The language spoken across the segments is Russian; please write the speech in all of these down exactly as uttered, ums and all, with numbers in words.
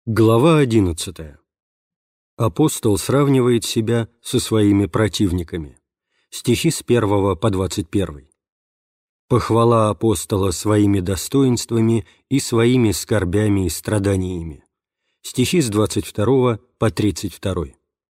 Глава одиннадцатая. Апостол сравнивает себя со своими противниками. Стихи с первого по двадцать первый. Похвала апостола своими достоинствами и своими скорбями и страданиями. Стихи с двадцать второго по тридцать второй.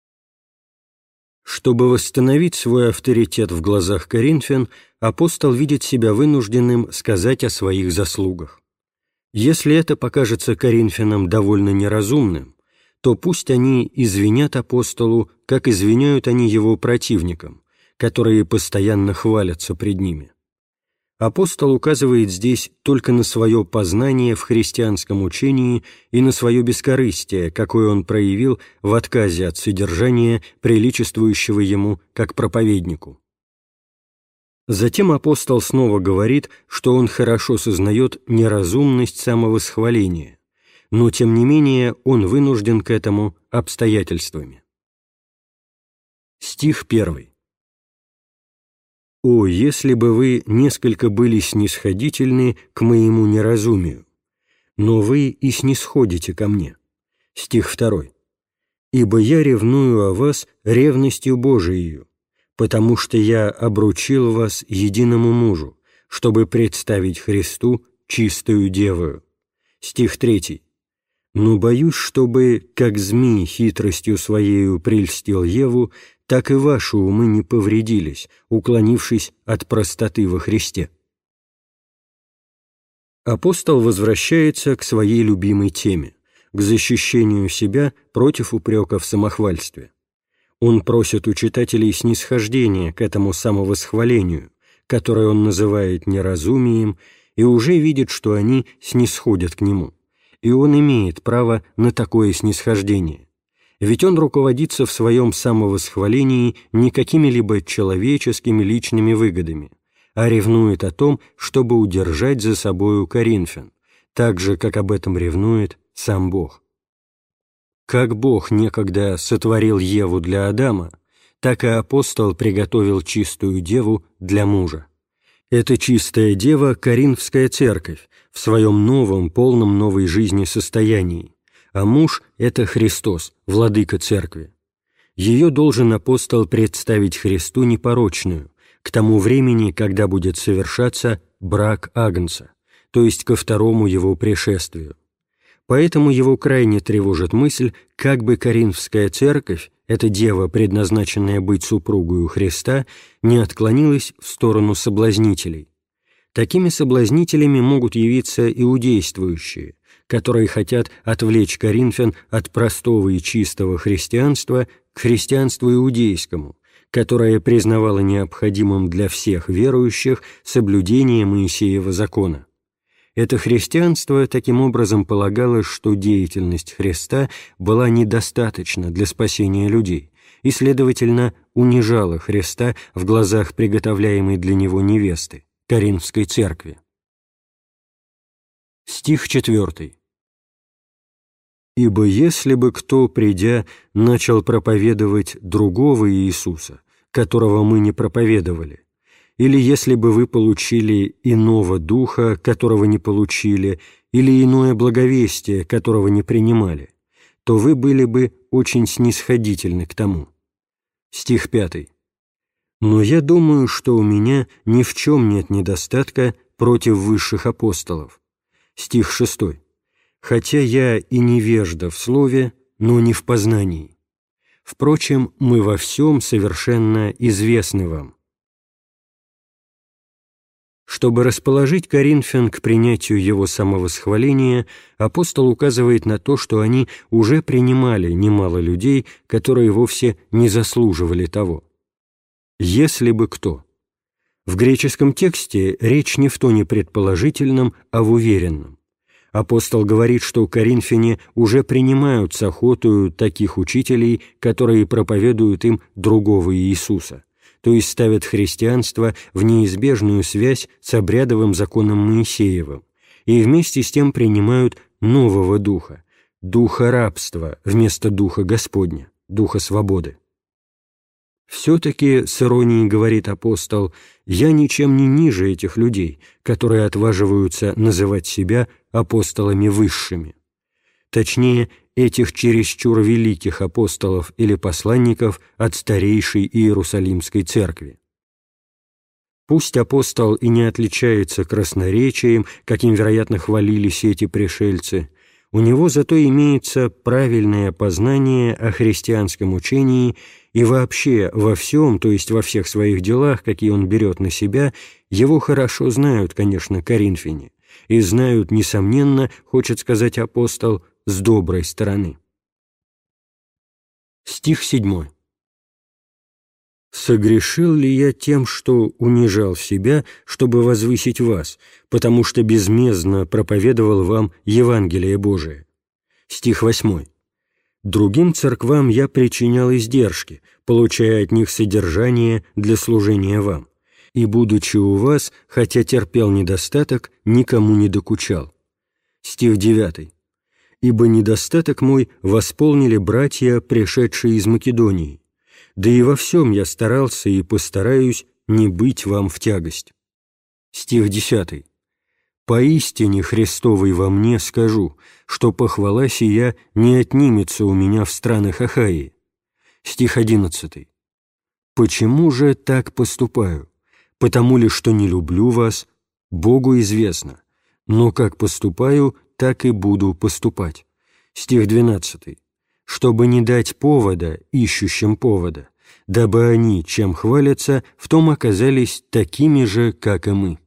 Чтобы восстановить свой авторитет в глазах коринфян, апостол видит себя вынужденным сказать о своих заслугах. Если это покажется коринфянам довольно неразумным, то пусть они извинят апостолу, как извиняют они его противникам, которые постоянно хвалятся пред ними. Апостол указывает здесь только на свое познание в христианском учении и на свое бескорыстие, какое он проявил в отказе от содержания, приличествующего ему как проповеднику. Затем апостол снова говорит, что он хорошо сознает неразумность самовосхваления, но тем не менее он вынужден к этому обстоятельствами. Стих первый. «О, если бы вы несколько были снисходительны к моему неразумию, но вы и снисходите ко мне». Стих второй. «Ибо я ревную о вас ревностью Божией, потому что я обручил вас единому мужу, чтобы представить Христу чистою девою». Стих третий. «Но боюсь, чтобы, как змей хитростью своею прельстил Еву, так и ваши умы не повредились, уклонившись от простоты во Христе». Апостол возвращается к своей любимой теме, к защищению себя против упрека в самохвальстве. Он просит у читателей снисхождения к этому самовосхвалению, которое он называет неразумием, и уже видит, что они снисходят к нему, и он имеет право на такое снисхождение. Ведь он руководится в своем самовосхвалении не какими-либо человеческими личными выгодами, а ревнует о том, чтобы удержать за собою коринфян, так же, как об этом ревнует сам Бог. Как Бог некогда сотворил Еву для Адама, так и апостол приготовил чистую деву для мужа. Эта чистая дева — Коринфская церковь в своем новом, полном новой жизни состоянии, а муж — это Христос, владыка церкви. Ее должен апостол представить Христу непорочную, к тому времени, когда будет совершаться брак Агнца, то есть ко второму его пришествию. Поэтому его крайне тревожит мысль, как бы Коринфская церковь, эта дева, предназначенная быть супругою Христа, не отклонилась в сторону соблазнителей. Такими соблазнителями могут явиться иудействующие, которые хотят отвлечь коринфян от простого и чистого христианства к христианству иудейскому, которое признавало необходимым для всех верующих соблюдение Моисеева закона. Это христианство таким образом полагало, что деятельность Христа была недостаточна для спасения людей и, следовательно, унижала Христа в глазах приготовляемой для него невесты, Коринфской церкви. Стих четвертый. «Ибо если бы кто, придя, начал проповедовать другого Иисуса, которого мы не проповедовали, или если бы вы получили иного духа, которого не получили, или иное благовестие, которого не принимали, то вы были бы очень снисходительны к тому». Стих пятый. «Но я думаю, что у меня ни в чем нет недостатка против высших апостолов». Стих шестой. «Хотя я и невежда в слове, но не в познании. Впрочем, мы во всем совершенно известны вам». Чтобы расположить коринфян к принятию его самовосхваления, апостол указывает на то, что они уже принимали немало людей, которые вовсе не заслуживали того. «Если бы кто». В греческом тексте речь не в тоне предположительном, а в уверенном. Апостол говорит, что коринфяне уже принимают с охотою таких учителей, которые проповедуют им другого Иисуса, то есть ставят христианство в неизбежную связь с обрядовым законом Моисеевым, и вместе с тем принимают нового духа, духа рабства вместо духа Господня, духа свободы. Все-таки, с иронией говорит апостол, я ничем не ниже этих людей, которые отваживаются называть себя апостолами высшими. Точнее, этих чересчур великих апостолов или посланников от старейшей Иерусалимской церкви. Пусть апостол и не отличается красноречием, каким, вероятно, хвалились эти пришельцы, у него зато имеется правильное познание о христианском учении и вообще во всем, то есть во всех своих делах, какие он берет на себя, его хорошо знают, конечно, коринфяне, и знают, несомненно, хочет сказать апостол, с доброй стороны. Стих седьмой. «Согрешил ли я тем, что унижал себя, чтобы возвысить вас, потому что безмездно проповедовал вам Евангелие Божие?» Стих восьмой. «Другим церквам я причинял издержки, получая от них содержание для служения вам, и, будучи у вас, хотя терпел недостаток, никому не докучал». Стих девятый. «Ибо недостаток мой восполнили братья, пришедшие из Македонии, да и во всем я старался и постараюсь не быть вам в тягость». Стих десятый. «Поистине Христовой во мне скажу, что похвала сия не отнимется у меня в странах Ахаии». Стих одиннадцатый. «Почему же так поступаю? Потому ли, что не люблю вас? Богу известно, но как поступаю, так и буду поступать». Стих двенадцатый. «Чтобы не дать повода ищущим повода, дабы они, чем хвалятся, в том оказались такими же, как и мы».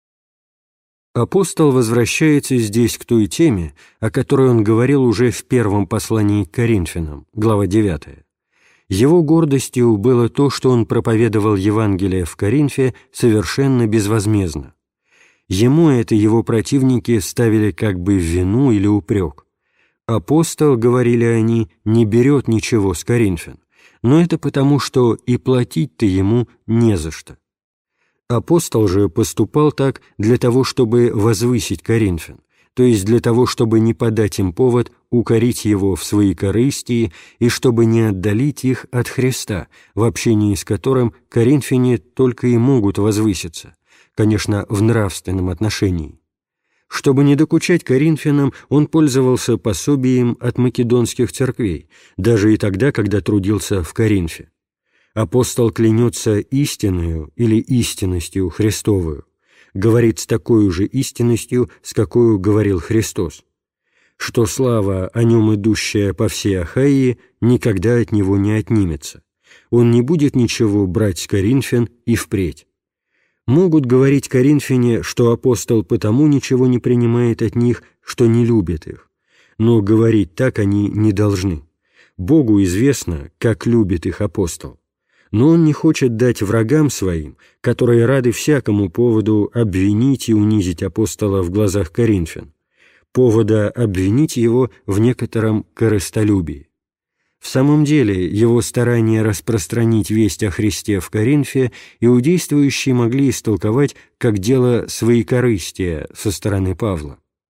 Апостол возвращается здесь к той теме, о которой он говорил уже в первом послании к Коринфянам, глава девятая. Его гордостью было то, что он проповедовал Евангелие в Коринфе совершенно безвозмездно. Ему это его противники ставили как бы в вину или упрек. Апостол, говорили они, не берет ничего с коринфян, но это потому, что и платить-то ему не за что. Апостол же поступал так для того, чтобы возвысить коринфян, то есть для того, чтобы не подать им повод укорить его в своей корысти и чтобы не отдалить их от Христа, в общении с которым коринфяне только и могут возвыситься, конечно, в нравственном отношении. Чтобы не докучать коринфянам, он пользовался пособием от македонских церквей, даже и тогда, когда трудился в Коринфе. Апостол клянется истинною или истинностью Христовую, говорит с такой же истинностью, с какой говорил Христос, что слава о нем, идущая по всей Ахаии, никогда от него не отнимется. Он не будет ничего брать с коринфян и впредь. Могут говорить коринфяне, что апостол потому ничего не принимает от них, что не любит их, но говорить так они не должны. Богу известно, как любит их апостол. Но он не хочет дать врагам своим, которые рады всякому поводу обвинить и унизить апостола в глазах коринфян, повода обвинить его в некотором корыстолюбии. В самом деле, его старание распространить весть о Христе в Коринфе иудействующие могли истолковать как дело своекорыстия со стороны Павла.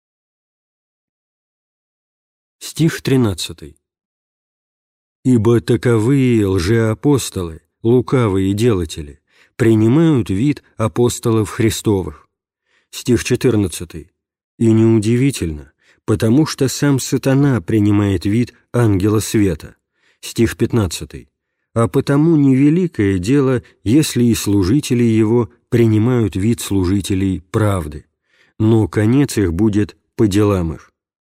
Стих тринадцатый. «Ибо таковые лжеапостолы, лукавые делатели, принимают вид апостолов Христовых». Стих четырнадцатый. «И неудивительно, потому что сам сатана принимает вид ангела света». Стих пятнадцатый. «А потому невеликое дело, если и служители его принимают вид служителей правды, но конец их будет по делам их».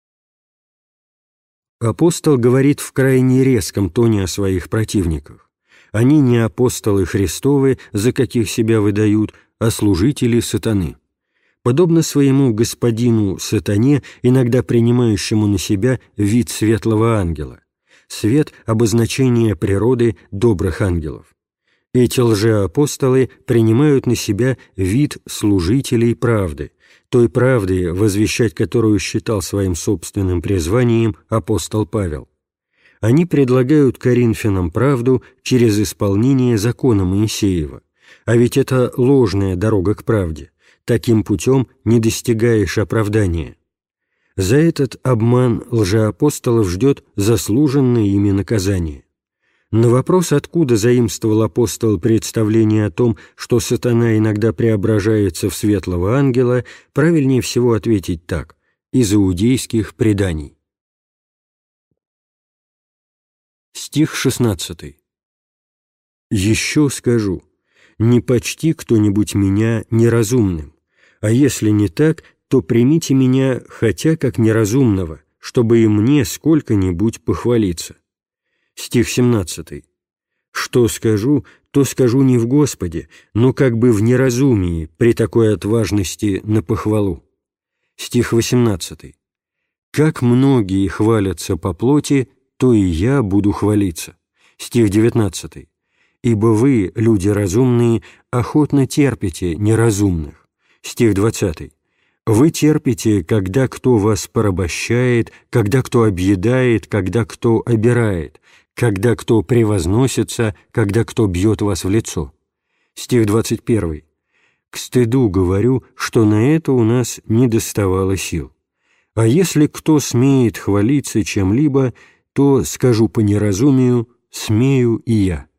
Апостол говорит в крайне резком тоне о своих противниках. Они не апостолы Христовы, за каких себя выдают, а служители сатаны. Подобно своему господину сатане, иногда принимающему на себя вид светлого ангела. Свет – обозначение природы добрых ангелов. Эти лжеапостолы принимают на себя вид служителей правды, той правды, возвещать которую считал своим собственным призванием апостол Павел. Они предлагают коринфянам правду через исполнение закона Моисеева, а ведь это ложная дорога к правде, таким путем не достигаешь оправдания. За этот обман лжеапостолов ждет заслуженное ими наказание. На вопрос, откуда заимствовал апостол представление о том, что сатана иногда преображается в светлого ангела, правильнее всего ответить так: из иудейских преданий. Стих шестнадцатый. «Еще скажу, не почти кто-нибудь меня неразумным, а если не так, то примите меня хотя как неразумного, чтобы и мне сколько-нибудь похвалиться». Стих семнадцатый. «Что скажу, то скажу не в Господе, но как бы в неразумии при такой отважности на похвалу». Стих восемнадцатый. «Как многие хвалятся по плоти, то и я буду хвалиться». Стих девятнадцатый. «Ибо вы, люди разумные, охотно терпите неразумных». Стих двадцатый. «Вы терпите, когда кто вас порабощает, когда кто объедает, когда кто обирает, когда кто превозносится, когда кто бьет вас в лицо». Стих двадцать первый. «К стыду говорю, что на это у нас не доставало сил. А если кто смеет хвалиться чем-либо, то, скажу по неразумию, смею и я».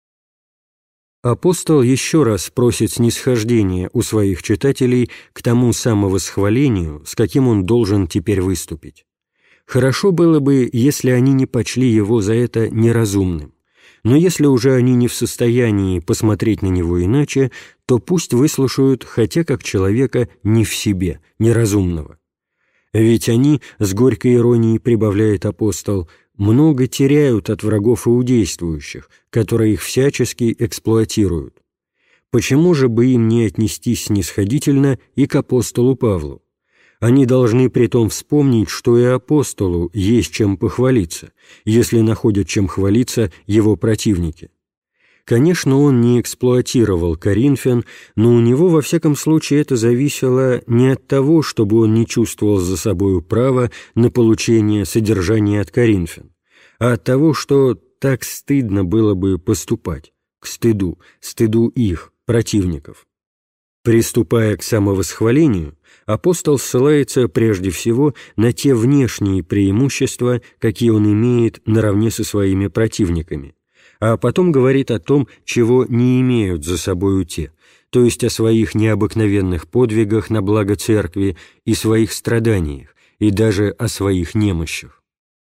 Апостол еще раз просит снисхождения у своих читателей к тому самовосхвалению, с каким он должен теперь выступить. Хорошо было бы, если они не почли его за это неразумным, но если уже они не в состоянии посмотреть на него иначе, то пусть выслушают хотя как человека не в себе, неразумного. Ведь они, с горькой иронией прибавляет апостол, много теряют от врагов иудействующих, которые их всячески эксплуатируют. Почему же бы им не отнестись снисходительно и к апостолу Павлу? Они должны притом вспомнить, что и апостолу есть чем похвалиться, если находят чем хвалиться его противники. Конечно, он не эксплуатировал коринфян, но у него, во всяком случае, это зависело не от того, чтобы он не чувствовал за собою права на получение содержания от коринфян, а от того, что так стыдно было бы поступать, к стыду, стыду их, противников. Приступая к самовосхвалению, апостол ссылается прежде всего на те внешние преимущества, какие он имеет наравне со своими противниками, а потом говорит о том, чего не имеют за собою те, то есть о своих необыкновенных подвигах на благо церкви и своих страданиях, и даже о своих немощах.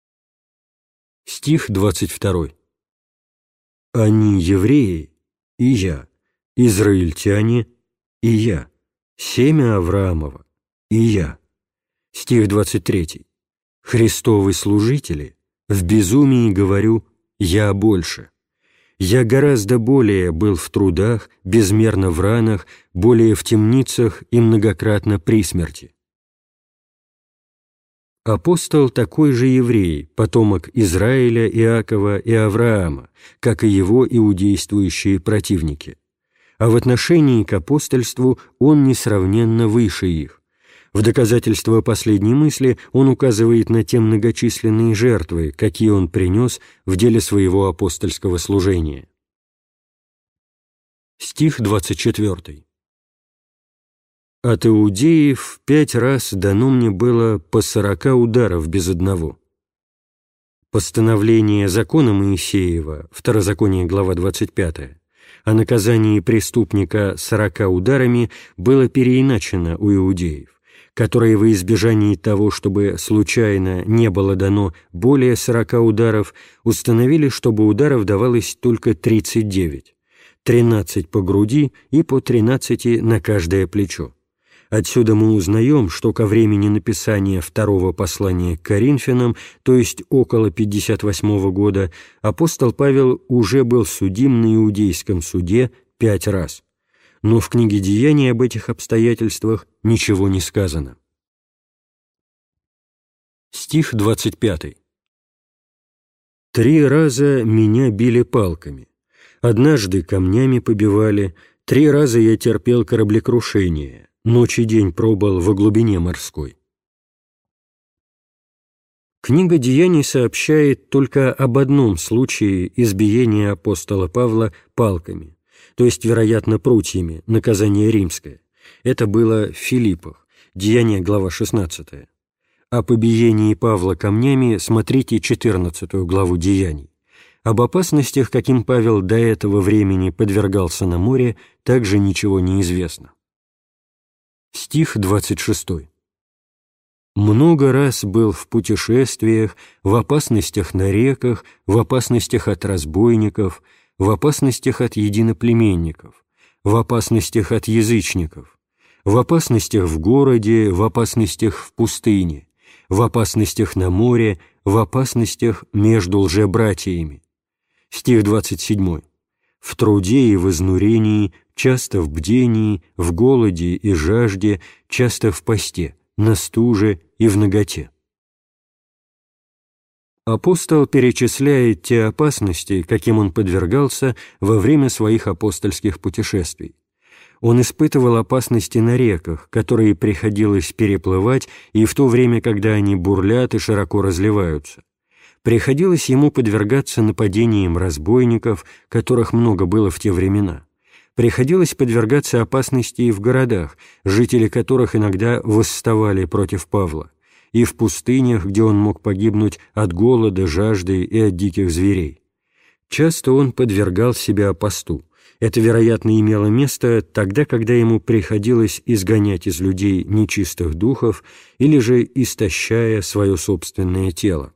Стих двадцать второй. «Они евреи, и я, израильтяне, и я, семя Авраамова, и я». Стих двадцать третий. «Христовы служители, в безумии говорю, я больше. Я гораздо более был в трудах, безмерно в ранах, более в темницах и многократно при смерти». Апостол такой же еврей, потомок Израиля, Иакова и Авраама, как и его иудействующие противники. А в отношении к апостольству он несравненно выше их. В доказательство последней мысли он указывает на те многочисленные жертвы, какие он принес в деле своего апостольского служения. Стих двадцать четвёртый. «От иудеев пять раз дано мне было по сорока ударов без одного». Постановление закона Моисеева, Второзаконие, глава двадцать пятая, о наказании преступника сорока ударами было переиначено у иудеев, которые во избежании того, чтобы случайно не было дано более сорока ударов, установили, чтобы ударов давалось только тридцать девять, тринадцать по груди и по тринадцати на каждое плечо. Отсюда мы узнаем, что ко времени написания второго послания к Коринфянам, то есть около пятьдесят восьмого года, апостол Павел уже был судим на иудейском суде пять раз. Но в книге «Деяний» об этих обстоятельствах ничего не сказано. Стих двадцать пятый. «Три раза меня били палками, однажды камнями побивали, три раза я терпел кораблекрушение, ночь и день пробыл во глубине морской». Книга «Деяний» сообщает только об одном случае избиения апостола Павла палками, то есть, вероятно, прутьями, наказание римское. Это было в Филиппах, Деяния, глава шестнадцатая. О побиении Павла камнями смотрите четырнадцатую главу Деяний. Об опасностях, каким Павел до этого времени подвергался на море, также ничего не известно. Стих двадцать шестой. много раз был в путешествиях, в опасностях на реках, в опасностях от разбойников, в опасностях от единоплеменников, в опасностях от язычников, в опасностях в городе, в опасностях в пустыне, в опасностях на море, в опасностях между лжебратьями. Стих двадцать седьмой. В труде и в изнурении, часто в бдении, в голоде и жажде, часто в посте, на стуже и в наготе. Апостол перечисляет те опасности, каким он подвергался во время своих апостольских путешествий. Он испытывал опасности на реках, которые приходилось переплывать и в то время, когда они бурлят и широко разливаются. Приходилось ему подвергаться нападениям разбойников, которых много было в те времена. Приходилось подвергаться опасности и в городах, жители которых иногда восставали против Павла, и в пустынях, где он мог погибнуть от голода, жажды и от диких зверей. Часто он подвергал себя посту. Это, вероятно, имело место тогда, когда ему приходилось изгонять из людей нечистых духов или же истощая свое собственное тело.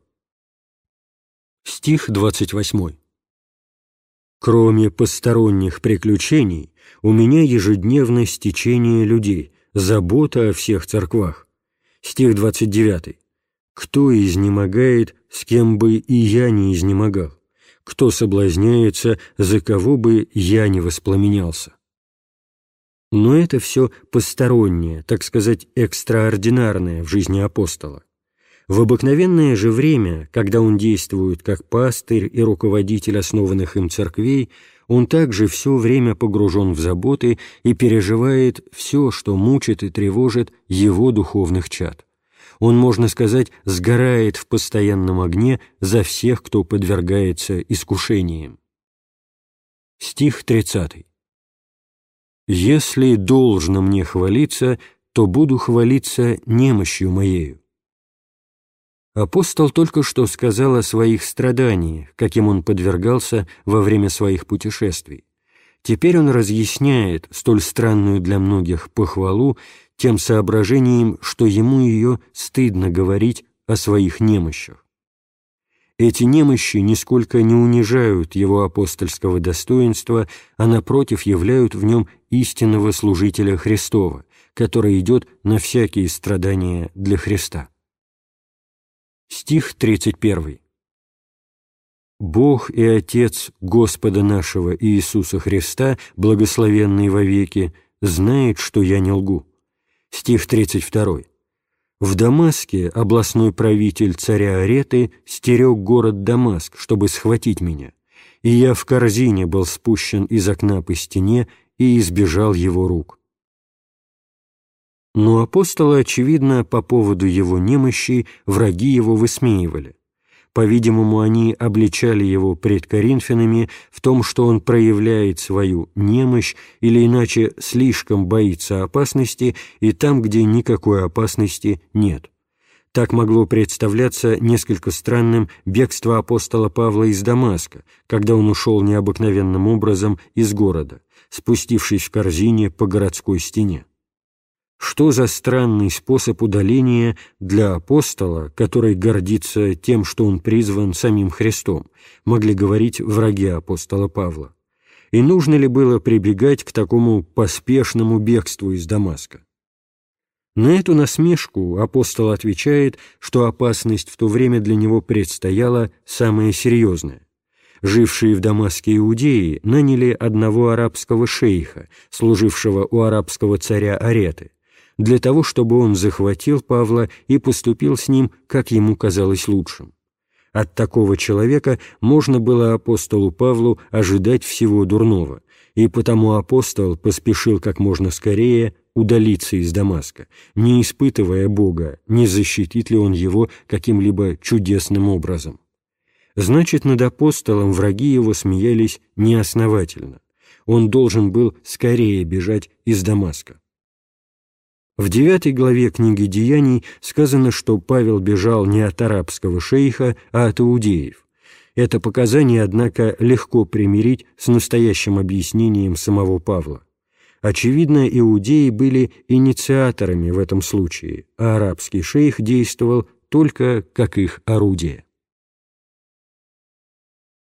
Стих двадцать восьмой. «Кроме посторонних приключений, у меня ежедневно стечение людей, забота о всех церквах». Стих двадцать девятый. «Кто изнемогает, с кем бы и я не изнемогал? Кто соблазняется, за кого бы я не воспламенялся?» Но это все постороннее, так сказать, экстраординарное в жизни апостола. В обыкновенное же время, когда он действует как пастырь и руководитель основанных им церквей, он также все время погружен в заботы и переживает все, что мучит и тревожит его духовных чад. Он, можно сказать, сгорает в постоянном огне за всех, кто подвергается искушениям. Стих тридцатый. «Если должно мне хвалиться, то буду хвалиться немощью моею». Апостол только что сказал о своих страданиях, каким он подвергался во время своих путешествий. Теперь он разъясняет столь странную для многих похвалу тем соображением, что ему ее стыдно говорить о своих немощах. Эти немощи нисколько не унижают его апостольского достоинства, а напротив являют в нем истинного служителя Христова, который идет на всякие страдания для Христа. Стих тридцать первый. «Бог и Отец Господа нашего Иисуса Христа, благословенный вовеки, знает, что я не лгу». Стих тридцать второй. «В Дамаске областной правитель царя Ареты стерег город Дамаск, чтобы схватить меня, и я в корзине был спущен из окна по стене и избежал его рук». Но апостола, очевидно, по поводу его немощи враги его высмеивали. По-видимому, они обличали его пред коринфянами в том, что он проявляет свою немощь или иначе слишком боится опасности и там, где никакой опасности нет. Так могло представляться несколько странным бегство апостола Павла из Дамаска, когда он ушел необыкновенным образом из города, спустившись в корзине по городской стене. Что за странный способ удаления для апостола, который гордится тем, что он призван самим Христом, могли говорить враги апостола Павла? И нужно ли было прибегать к такому поспешному бегству из Дамаска? На эту насмешку апостол отвечает, что опасность в то время для него предстояла самая серьезная. Жившие в Дамаске иудеи наняли одного арабского шейха, служившего у арабского царя Ареты, для того, чтобы он захватил Павла и поступил с ним, как ему казалось лучшим. От такого человека можно было апостолу Павлу ожидать всего дурного, и потому апостол поспешил как можно скорее удалиться из Дамаска, не испытывая Бога, не защитит ли он его каким-либо чудесным образом. Значит, над апостолом враги его смеялись неосновательно. Он должен был скорее бежать из Дамаска. В девятой главе книги «Деяний» сказано, что Павел бежал не от арабского шейха, а от иудеев. Это показание, однако, легко примирить с настоящим объяснением самого Павла. Очевидно, иудеи были инициаторами в этом случае, а арабский шейх действовал только как их орудие.